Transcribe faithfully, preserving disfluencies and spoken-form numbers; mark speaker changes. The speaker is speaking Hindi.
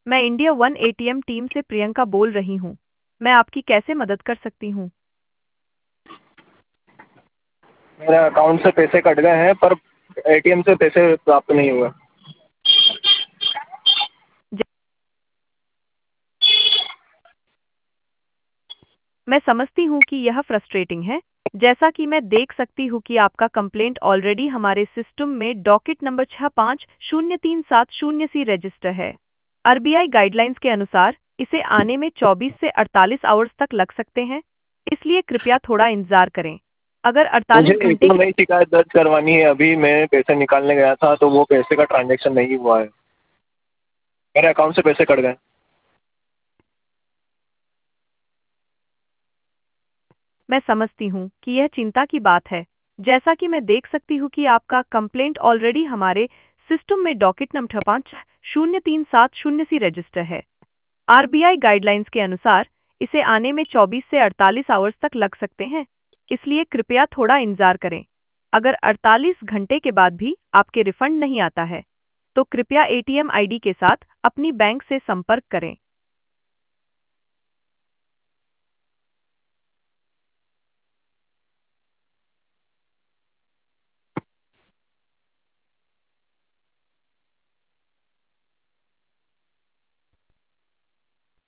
Speaker 1: मैं इंडिया वन एटीएम टीम से प्रियंका बोल रही हूँ। मैं आपकी कैसे मदद कर सकती हूँ?
Speaker 2: मेरे अकाउंट से पैसे कट गए हैं पर एटीएम से पैसे प्राप्त नहीं हुए।
Speaker 1: ज- मैं समझती हूँ कि यह फ्रस्ट्रेटिंग है। जैसा कि मैं देख सकती हूँ कि आपका कंप्लेंट ऑलरेडी हमारे सिस्टम में डॉकेट नंबर छः पाँच शून्य तीन सात शून्य सी रजिस्टर है। आरबीआई गाइडलाइंस के अनुसार इसे आने में चौबीस से अड़तालीस आवर्स तक लग सकते हैं, इसलिए कृपया थोड़ा इंतजार करें। अगर
Speaker 2: मुझे
Speaker 1: अड़तालीस
Speaker 2: एक
Speaker 1: घंटे
Speaker 2: तो
Speaker 1: के
Speaker 2: नई शिकायत दर्ज करवानी है। अभी मैं पैसे निकालने गया था तो वो पैसे का ट्रांजैक्शन नहीं हुआ है। मेरे अकाउंट से पैसे कट गए।
Speaker 1: मैं समझती हूँ कि यह चिंता की बात है। जैसा कि मैं देख सकती हूँ कि आपका कंप्लेंट ऑलरेडी हमारे सिस्टम में डॉकेट नंबर पाँच शून्य तीन सात शून्य सी रजिस्टर है। आरबीआई गाइडलाइंस के अनुसार इसे आने में चौबीस से अड़तालीस आवर्स तक लग सकते हैं, इसलिए कृपया थोड़ा इंतजार करें। अगर अड़तालीस घंटे के बाद भी आपके रिफंड नहीं आता है, तो कृपया एटीएम आईडी के साथ अपनी बैंक से संपर्क करें।